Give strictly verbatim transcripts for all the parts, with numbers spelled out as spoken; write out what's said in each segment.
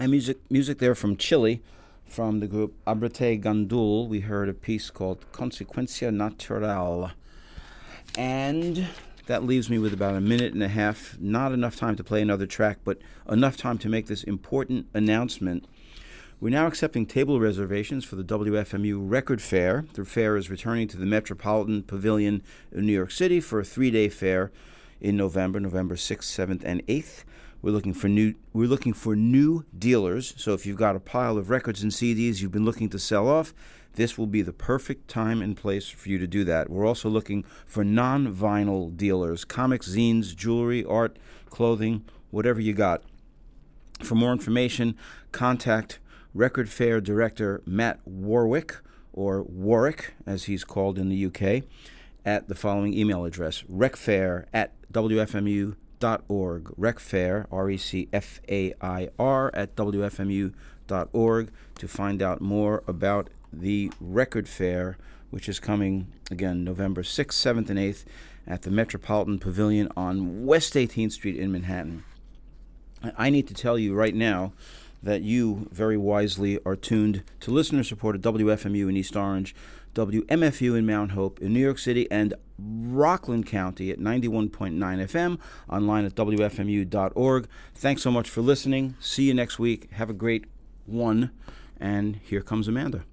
And music music there from Chile, from the group Abrete Gandul. We heard a piece called Consequencia Natural. And that leaves me with about a minute and a half. Not enough time to play another track, but enough time to make this important announcement. We're now accepting table reservations for the W F M U Record Fair. The fair is returning to the Metropolitan Pavilion in New York City for a three-day fair in November, November sixth, seventh, and eighth. We're looking for new we're looking for new dealers. So if you've got a pile of records and C Ds you've been looking to sell off, this will be the perfect time and place for you to do that. We're also looking for non-vinyl dealers, comics, zines, jewelry, art, clothing, whatever you got. For more information, contact Record Fair Director Matt Warwick, or Warwick as he's called in the U K, at the following email address, recfair at w f m u dot org. Recfair, R E C F A I R, at w f m u dot org to find out more about the Record Fair, which is coming, again, November sixth, seventh, and eighth at the Metropolitan Pavilion on West eighteenth Street in Manhattan. I need to tell you right now that you, very wisely, are tuned to listener-supported W F M U in East Orange, W M F U in Mount Hope in New York City, and Rockland County at ninety-one point nine F M, online at w f m u dot org. Thanks so much for listening. See you next week. Have a great one. And here comes Amanda.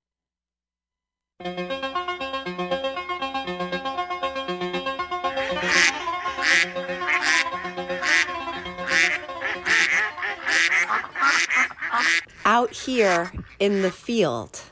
Out here in the field.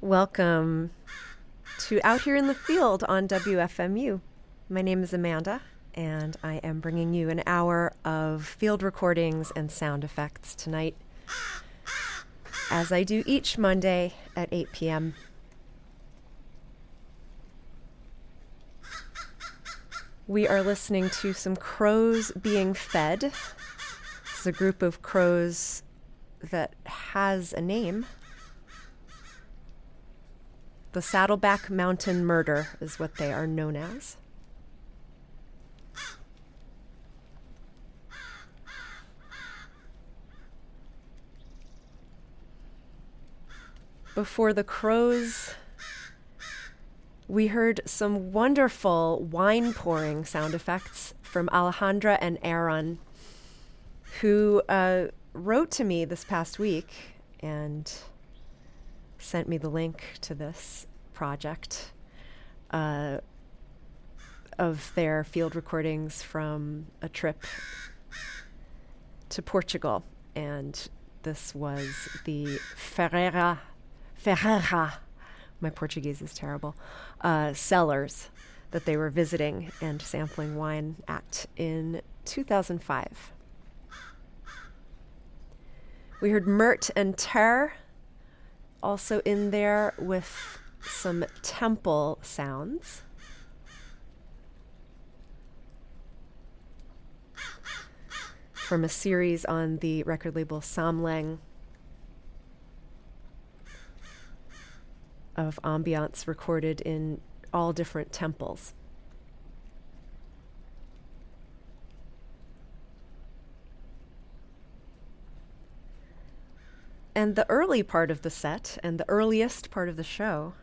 Welcome to Out Here in the Field on W F M U. My name is Amanda, and I am bringing you an hour of field recordings and sound effects tonight, as I do each Monday at eight p.m. We are listening to some crows being fed. It's a group of crows that has a name. The Saddleback Mountain Murder is what they are known as. Before the crows, we heard some wonderful wine pouring sound effects from Alejandra and Aaron, who uh, wrote to me this past week and sent me the link to this project uh, of their field recordings from a trip to Portugal. And this was the Ferreira, Ferreira, my Portuguese is terrible, uh, cellars that they were visiting and sampling wine at in two thousand five. We heard Mert and Ter also in there with some temple sounds. From a series on the record label Samlang of ambiance recorded in all different temples. And the early part of the set, and the earliest part of the show,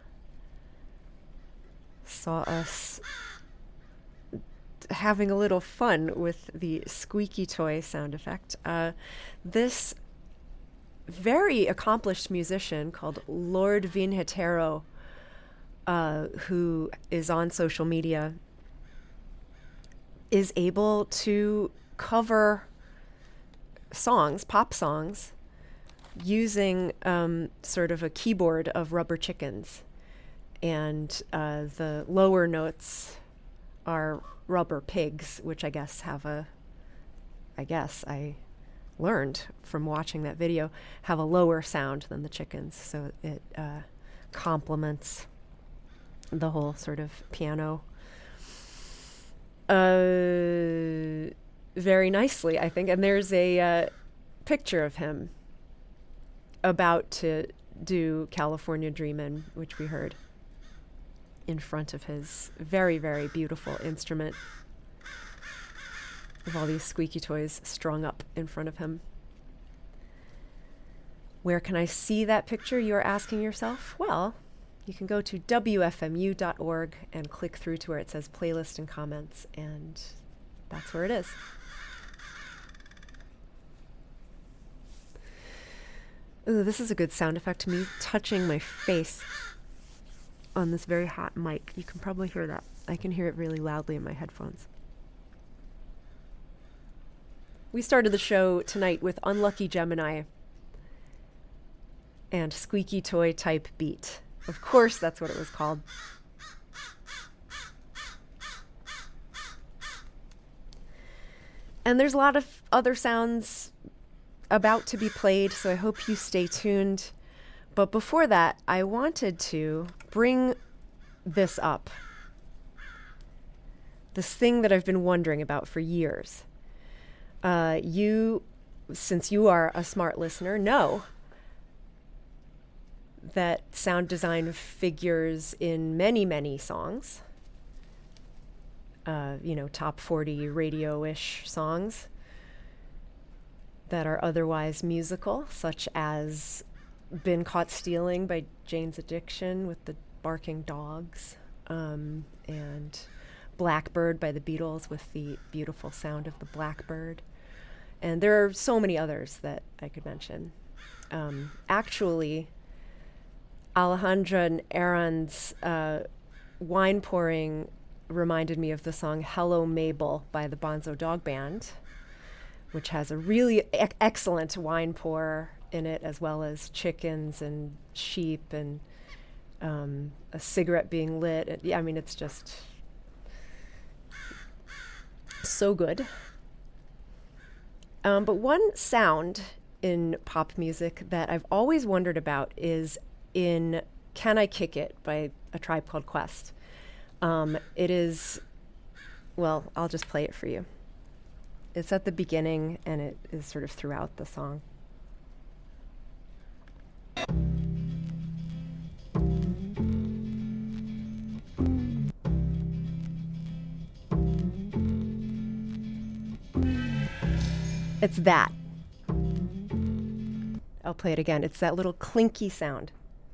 saw us having a little fun with the squeaky toy sound effect. Uh, this very accomplished musician called Lord Vinhetero, uh, who is on social media, is able to cover songs, pop songs, using um, sort of a keyboard of rubber chickens. And uh, the lower notes are rubber pigs, which I guess have a, I guess I learned from watching that video, have a lower sound than the chickens. So it uh, complements the whole sort of piano uh, very nicely, I think. And there's a uh, picture of him about to do California Dreamin', which we heard, in front of his very, very beautiful instrument with all these squeaky toys strung up in front of him. Where can I see that picture, you are asking yourself? Well, you can go to W F M U dot org and click through to where it says playlist and comments, and that's where it is. Ooh, this is a good sound effect to me, touching my face on this very hot mic. You can probably hear that. I can hear it really loudly in my headphones. We started the show tonight with Unlucky Gemini and Squeaky Toy Type Beat. Of course, that's what it was called. And there's a lot of other sounds about to be played, so I hope you stay tuned. But before that, I wanted to bring this up. This thing that I've been wondering about for years. Uh, you, since you are a smart listener, know that sound design figures in many, many songs. Uh, you know, top forty radio-ish songs that are otherwise musical, such as Been Caught Stealing by Jane's Addiction with the barking dogs, um, and Blackbird by the Beatles with the beautiful sound of the blackbird. And there are so many others that I could mention. Um, actually, Alejandra and Aaron's uh, wine pouring reminded me of the song Hello Mabel by the Bonzo Dog Band, which has a really e- excellent wine pour in it, as well as chickens and sheep and um, a cigarette being lit. It, yeah, I mean, it's just so good. Um, but one sound in pop music that I've always wondered about is in Can I Kick It by A Tribe Called Quest. Um, it is, well, I'll just play it for you. It's at the beginning and it is sort of throughout the song. It's that. I'll play it again. It's that little clinky sound.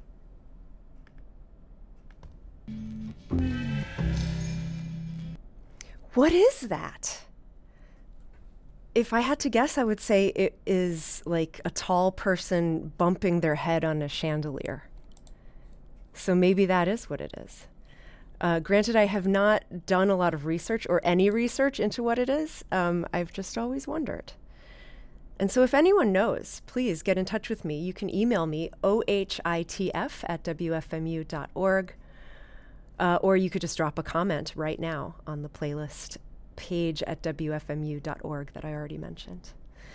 What is that? If I had to guess, I would say it is like a tall person bumping their head on a chandelier. So maybe that is what it is. Uh, granted, I have not done a lot of research or any research into what it is. Um, I've just always wondered. And so if anyone knows, please get in touch with me. You can email me, ohitf at w f m u dot org, uh, or you could just drop a comment right now on the playlist page at w f m u dot org that I already mentioned.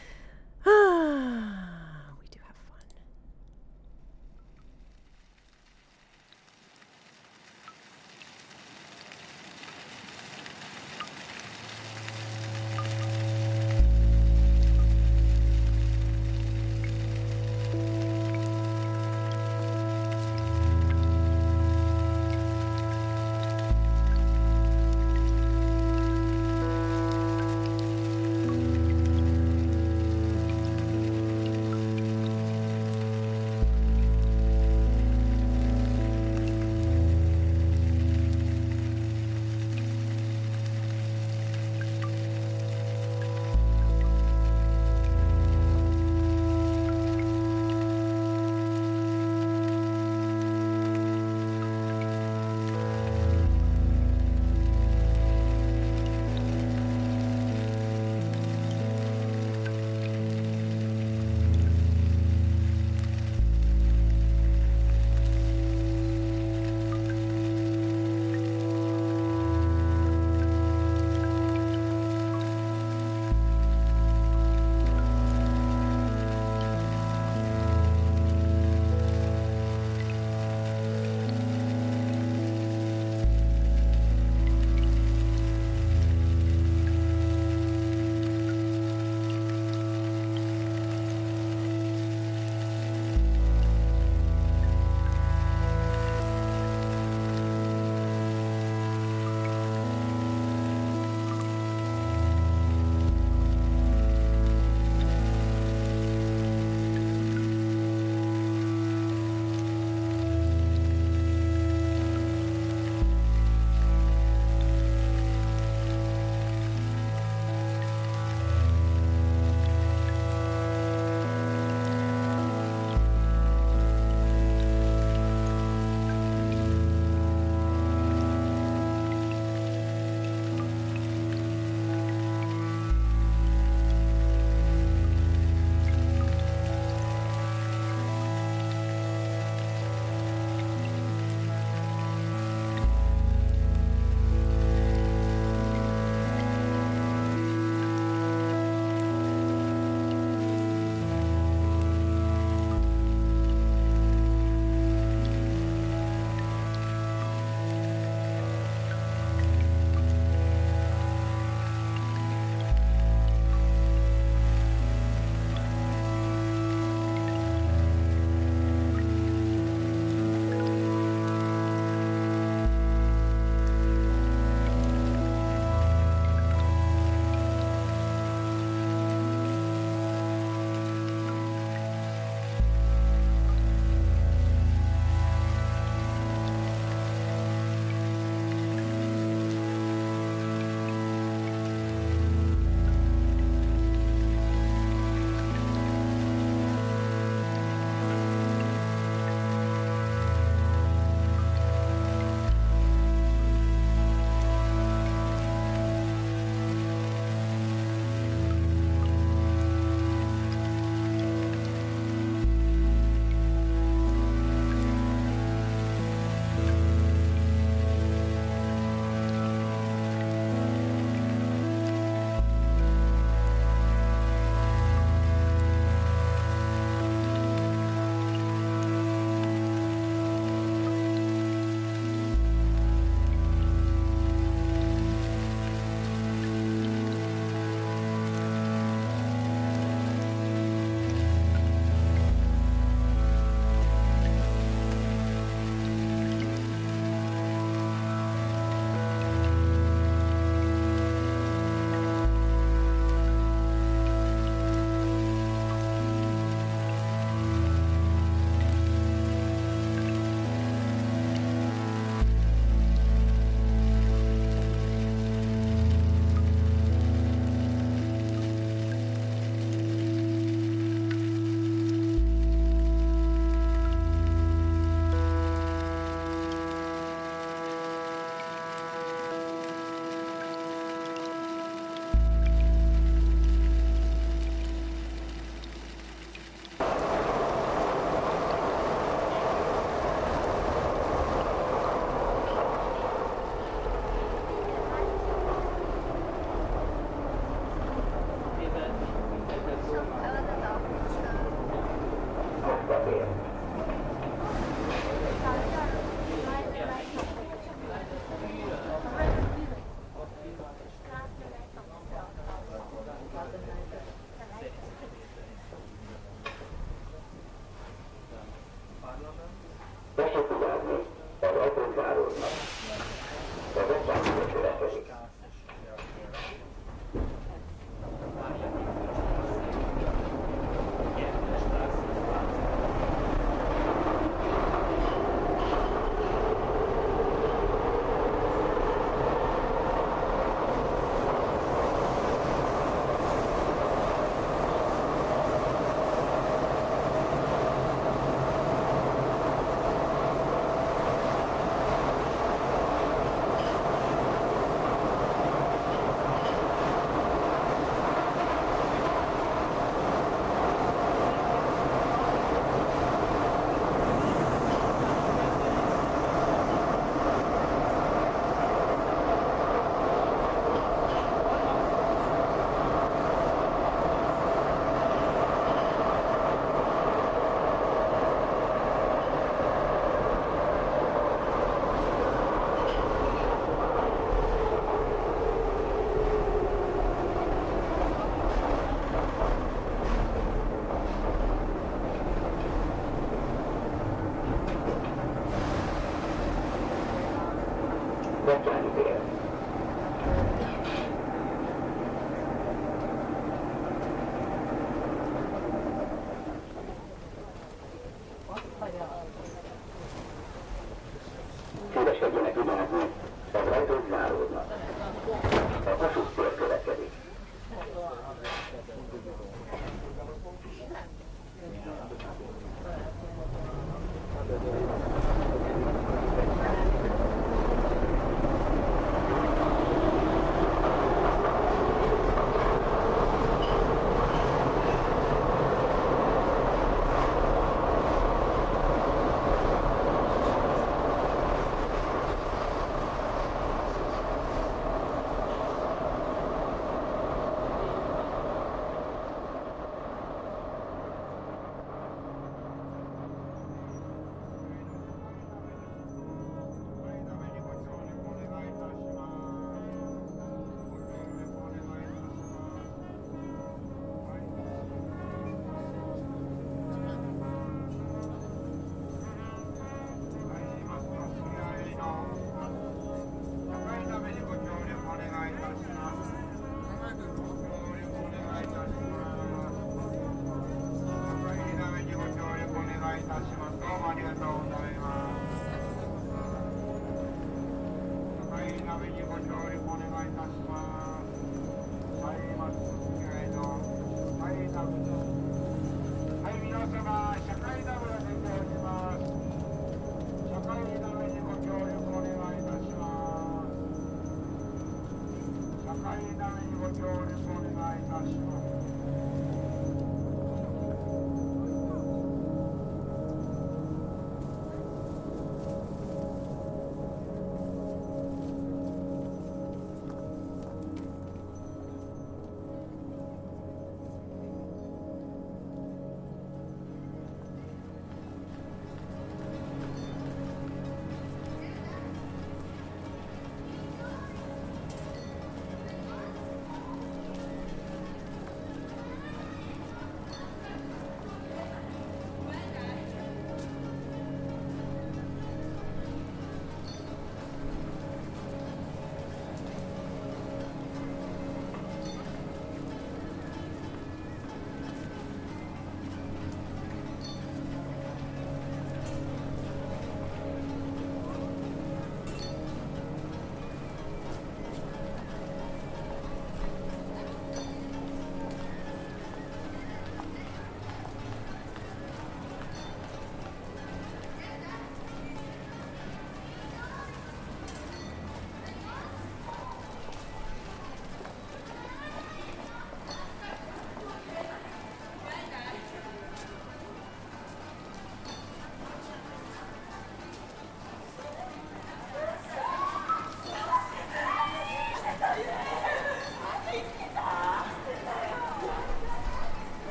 Ah.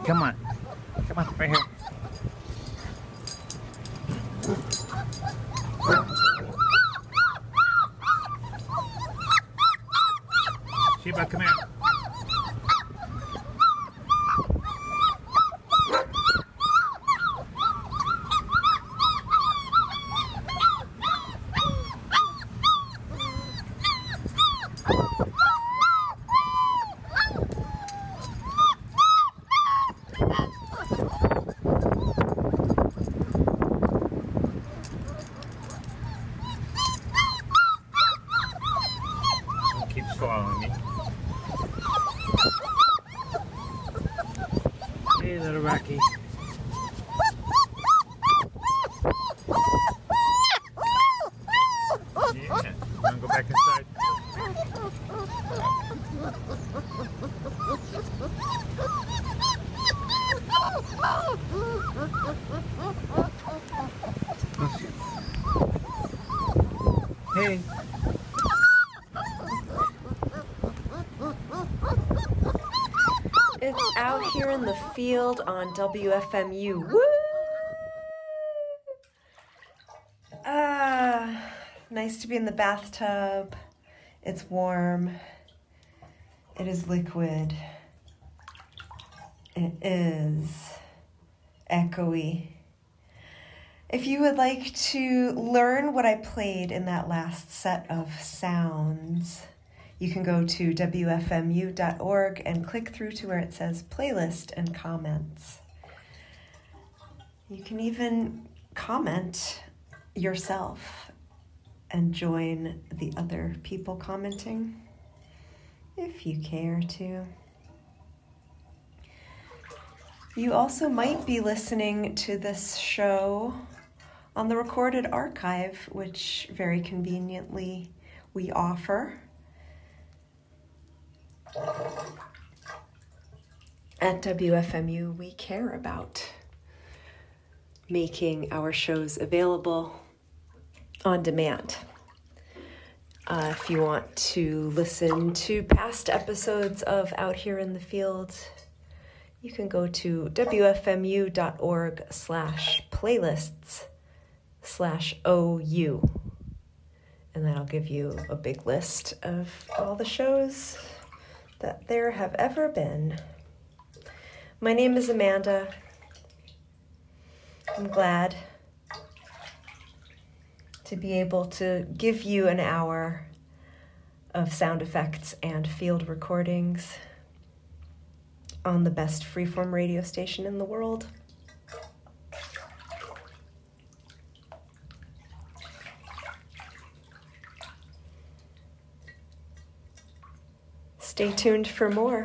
Come on. Come on, right here. Sheba, come here. Keep swallowing me. Hey, little Rocky. Yeah, wanna go back inside? Hey. It's Out Here in the Field on W F M U. Woo! Ah, nice to be in the bathtub. It's warm. It is liquid. It is echoey. If you would like to learn what I played in that last set of sounds, you can go to W F M U dot org and click through to where it says playlist and comments. You can even comment yourself and join the other people commenting if you care to. You also might be listening to this show on the recorded archive, which very conveniently we offer. At W F M U, we care about making our shows available on demand. Uh, if you want to listen to past episodes of Out Here in the Field, you can go to W F M U dot org slash playlists slash O U. And that'll give you a big list of all the shows that there have ever been. My name is Amanda. I'm glad to be able to give you an hour of sound effects and field recordings on the best freeform radio station in the world. Stay tuned for more.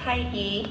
太医。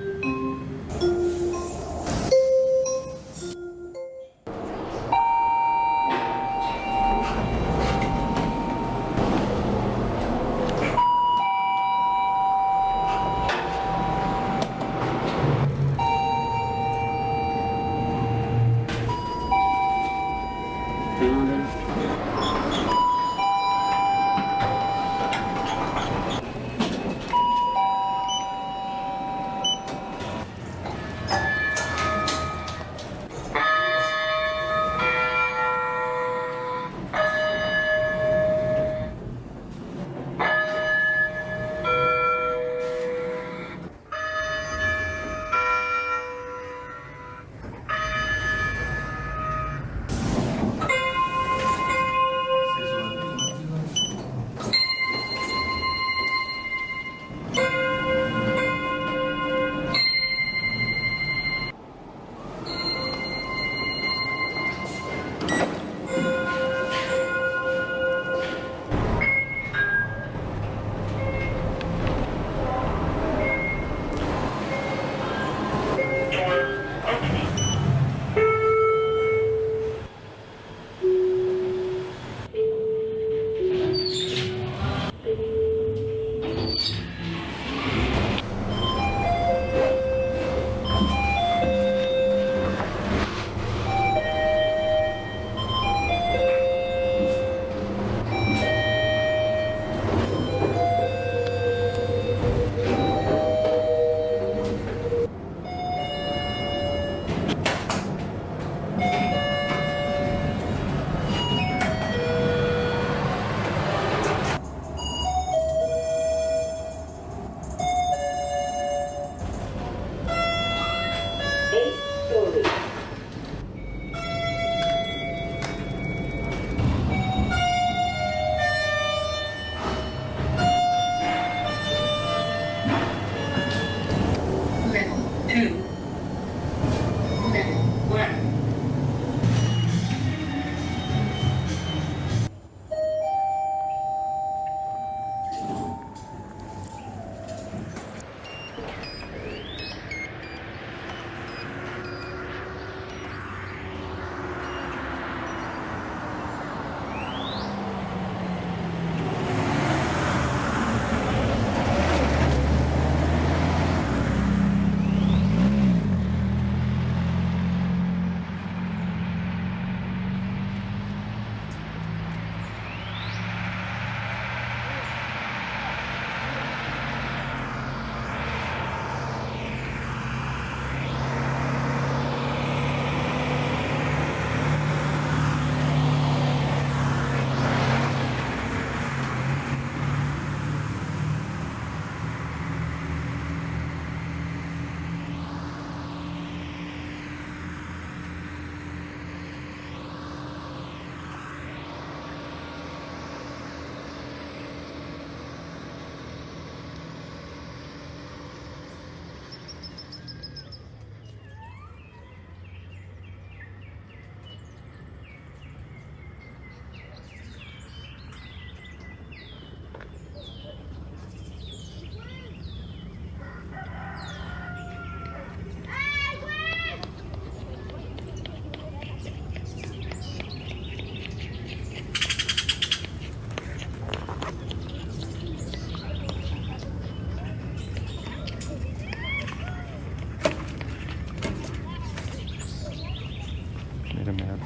Wait a minute.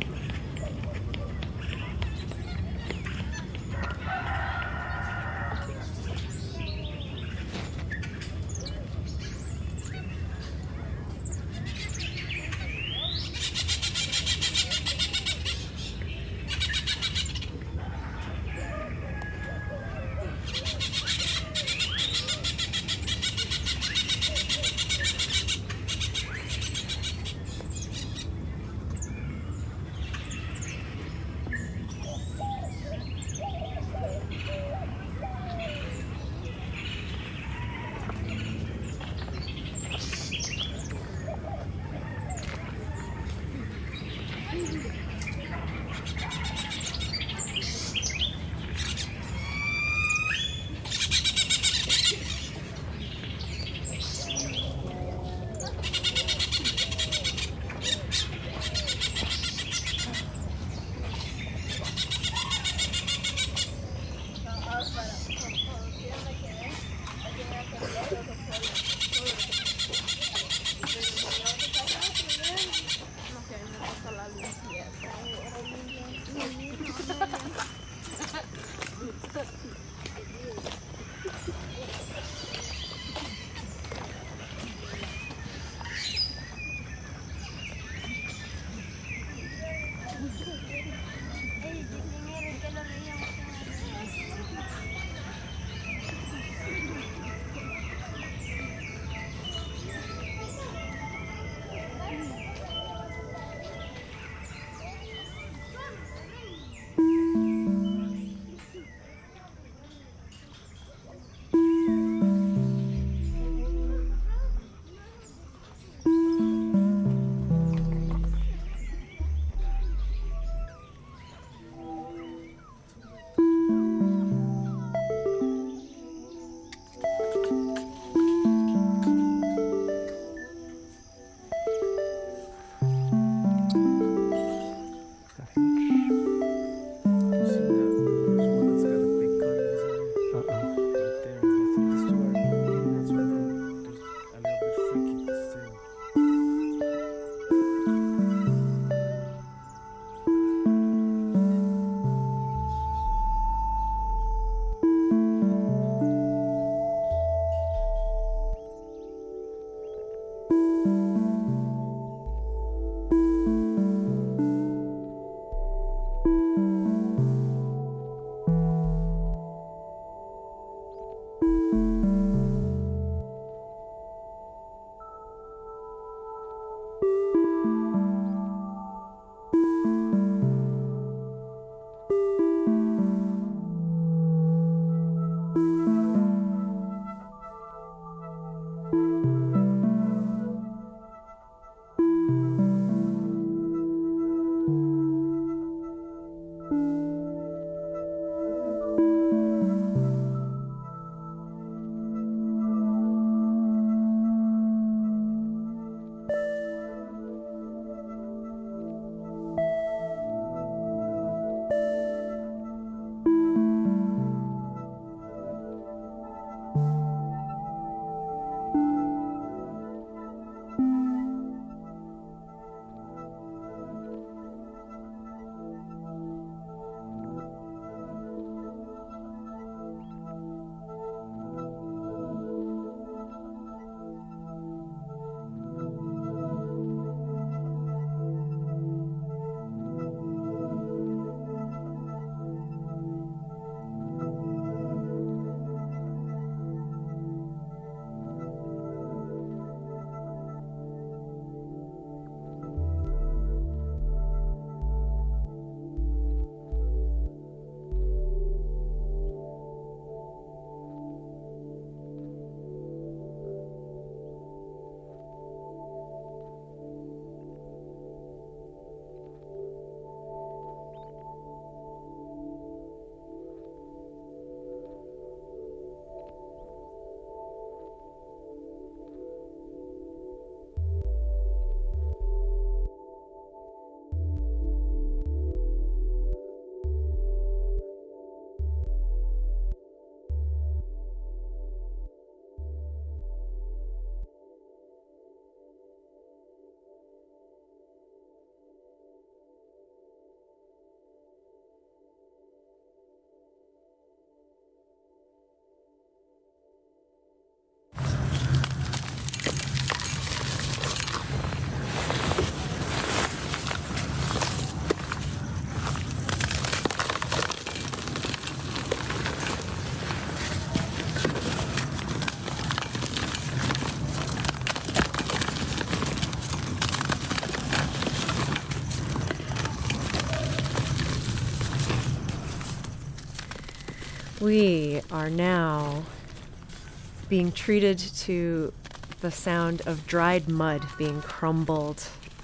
We are now being treated to the sound of dried mud being crumbled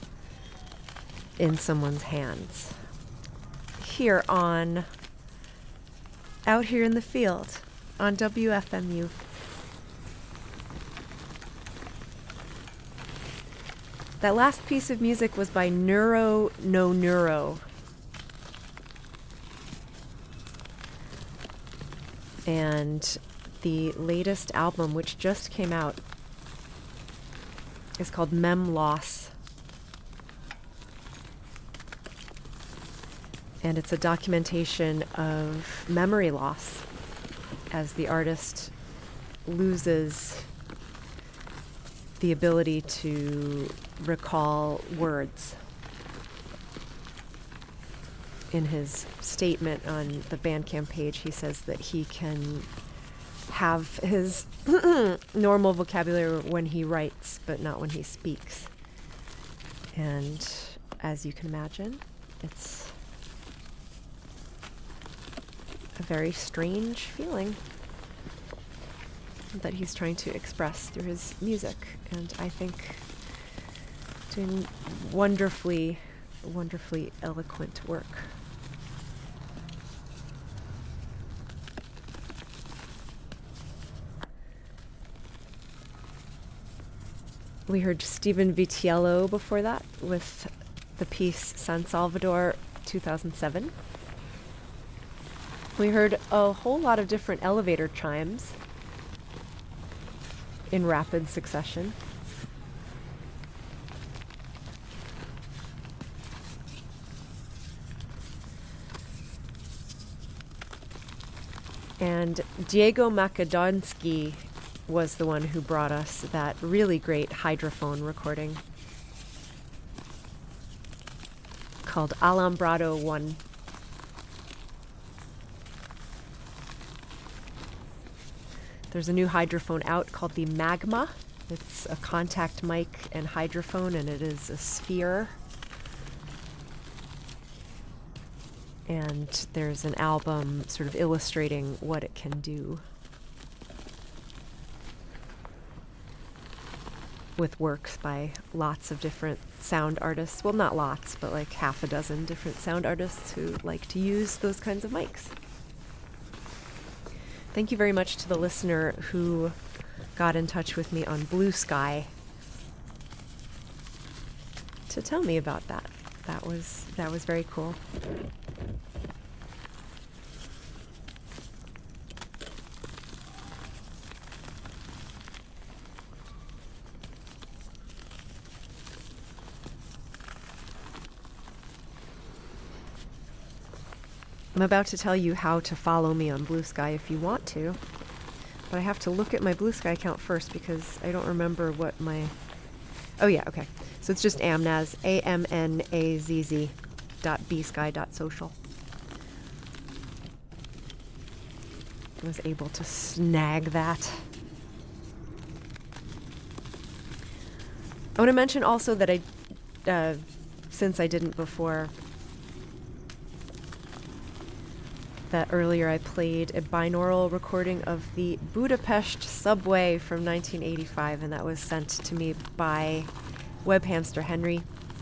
in someone's hands. Here on, out here in the field on W F M U. That last piece of music was by Neuro No Neuro. And the latest album, which just came out, is called Mem Loss. And it's a documentation of memory loss as the artist loses the ability to recall words. In his statement on the Bandcamp page, he says that he can have his normal vocabulary when he writes, but not when he speaks. And as you can imagine, it's a very strange feeling that he's trying to express through his music. And I think doing wonderfully, wonderfully eloquent work. We heard Stephen Vitiello before that with the piece San Salvador two thousand seven. We heard a whole lot of different elevator chimes in rapid succession. And Diego Makadonsky was the one who brought us that really great hydrophone recording called Alambrado one. There's a new hydrophone out called the Magma. It's a contact mic and hydrophone, and it is a sphere. And there's an album sort of illustrating what it can do with works by lots of different sound artists. Well, not lots, but like half a dozen different sound artists who like to use those kinds of mics. Thank you very much to the listener who got in touch with me on Blue Sky to tell me about that. That was that was very cool. I'm about to tell you how to follow me on Blue Sky if you want to, but I have to look at my Blue Sky account first because I don't remember what my... Oh yeah, okay. So it's just Amnaz, A M N A Z Z dot bsky dot social. I was able to snag that. I want to mention also that I, uh, since I didn't before, that earlier I played a binaural recording of the Budapest subway from nineteen eighty-five, and that was sent to me by Webhamster Henry.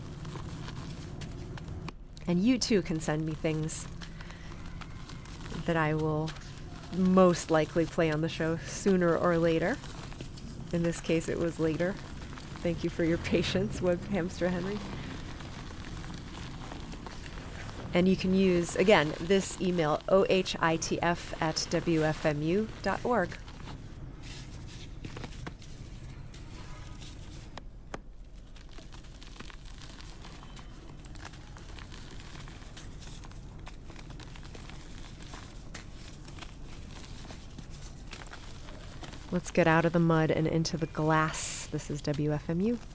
And you too can send me things that I will most likely play on the show sooner or later. In this case, it was later. Thank you for your patience, Webhamster Henry. And you can use, again, this email, ohitf at w f m u dot org. Let's get out of the mud and into the glass. This is W F M U.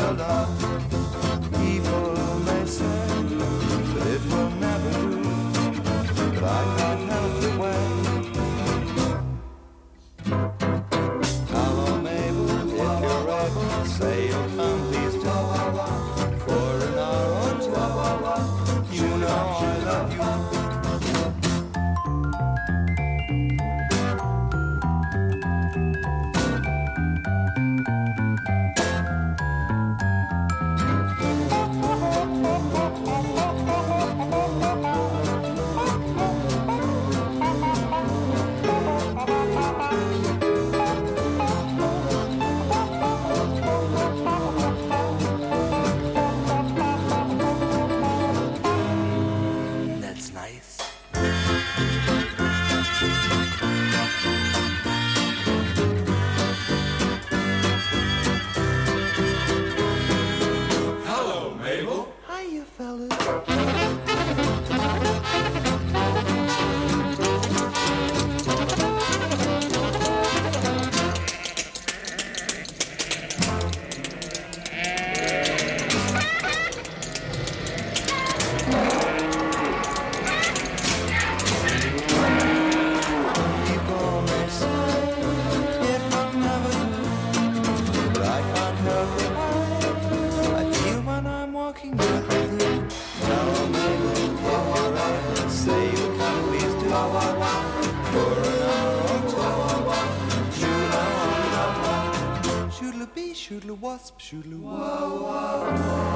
Shoodle-wasp, shoodle-wow-wow.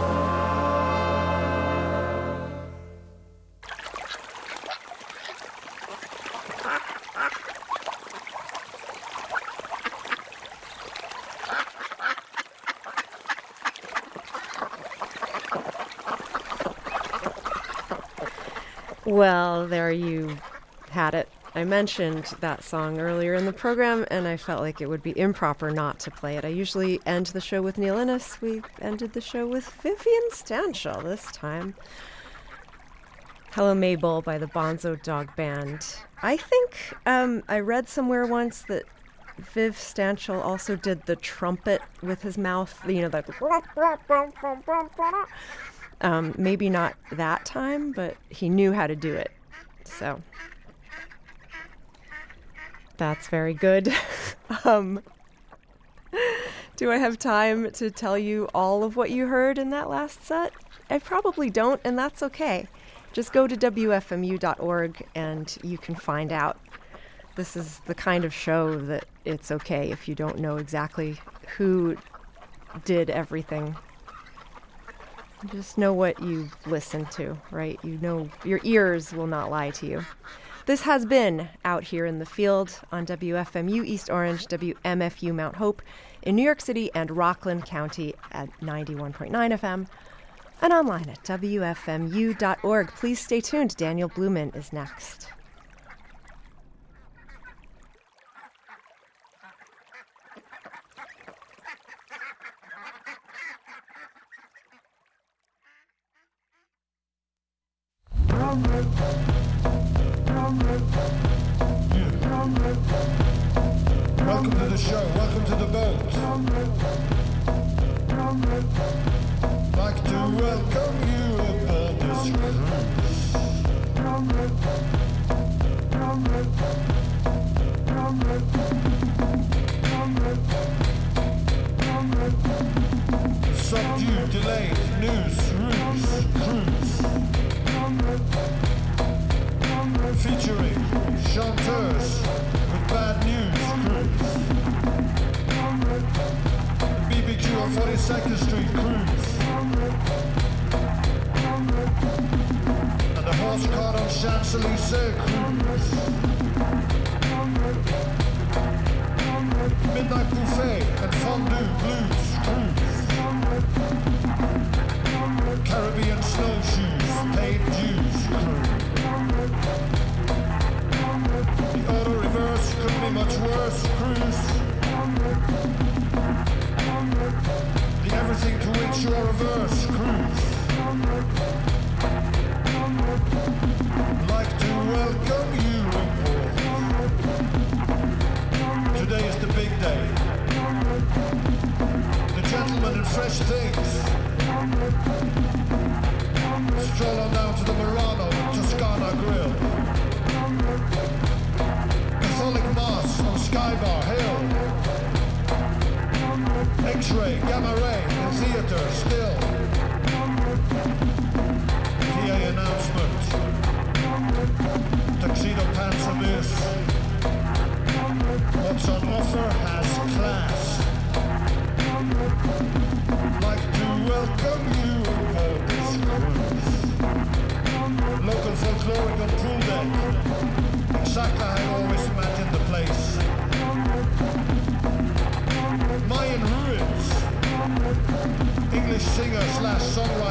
Well, there you had it. I mentioned that song earlier in the program, and I felt like it would be improper not to play it. I usually end the show with Neil Innes. We ended the show with Vivian Stanshall this time. Hello Mabel by the Bonzo Dog Band. I think um, I read somewhere once that Viv Stanshall also did the trumpet with his mouth, you know, like... Um, maybe not that time, but he knew how to do it. So... that's very good. um, do I have time to tell you all of what you heard in that last set? I probably don't, and that's okay. Just go to W F M U dot org and you can find out. This is the kind of show that it's okay if you don't know exactly who did everything. Just know what you listen to, right? You know, your ears will not lie to you. This has been Out Here in the Field on W F M U East Orange, W M F U Mount Hope in New York City and Rockland County at ninety-one point nine F M and online at W F M U dot org. Please stay tuned. Daniel Blumen is next. Welcome to the show, welcome to the boat. I'd like to welcome you aboard this cruise. Subdued, delayed, news, roots, cruise. Featuring chanteurs with bad news cruise. B B Q on forty-second Street cruise. And the horse cart on Champs-Élysées cruise. Midnight buffet and fondue blues cruise. Caribbean snowshoes, paid dues cruise. The auto reverse could be much worse cruise. The everything to which you are averse cruise. I'd like to welcome you aboard. Today is the big day. The gentlemen in fresh things. Stroll on down to the Murano Toscana Grill. Catholic Mass on Skybar Hill. X-ray, gamma ray, in theater still. P A announcement. Tuxedo pants and this. What's on offer has class. Like to welcome you aboard this cruise. Local folkloric on pool deck. Exactly how I always imagined the place. Mayan ruins. English singer slash songwriter